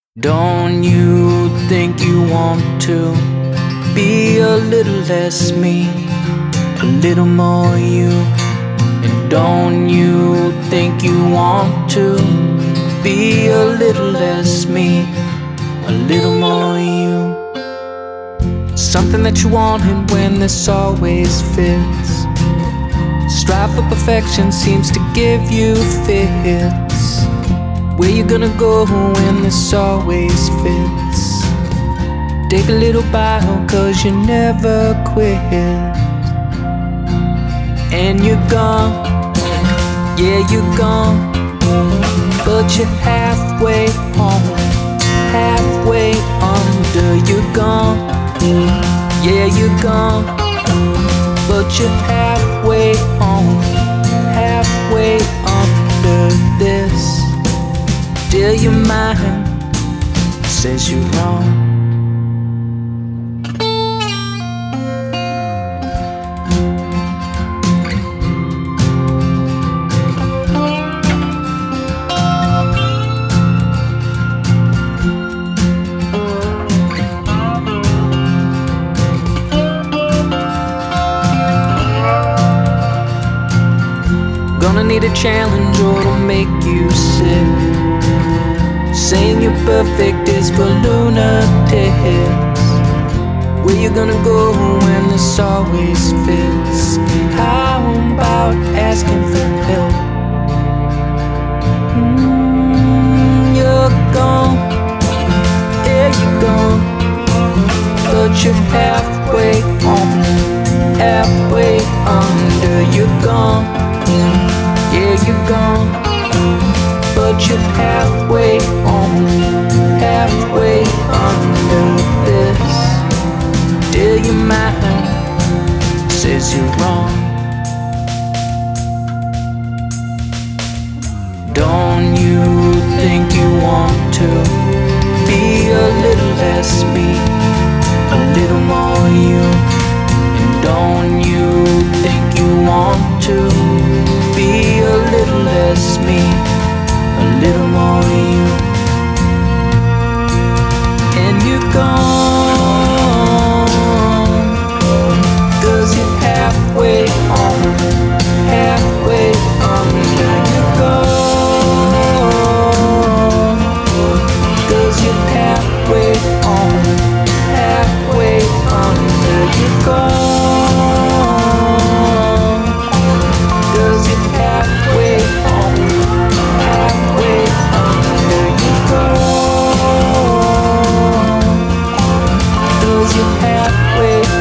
Don't you think you want to be a little less me, a little more you? And don't you think you want to be a little less me, a little more you? Something that you wanted when this always fits. Strive for perfection seems to give you fits. Where you gonna go when this always fits? Take a little bow, cause you never quit. And you're gone, yeah you're gone, but you're halfway home, halfway under. You're gone, yeah you're gone, but you're halfway home, halfway under this. Still your mind says you're wrong. Gonna need a challenge or it'll make you sick. Saying you're perfect is for lunatics. Where you gonna go when this always fits? How about asking for help? You're gone, yeah you're gone, but you're halfway home, halfway under. You're gone, yeah you're gone, but you're halfway home, halfway under this. Still your mind says you're wrong. Don't you think you want to be a little less me, a little more you? And don't you think you want to be a little less me, a little more you? And you're gone, cause you're halfway home, halfway under. You're gone, cause you're halfway home, halfway under. You're gone, cause you're halfway home, halfway under. You're gone, cause you're halfway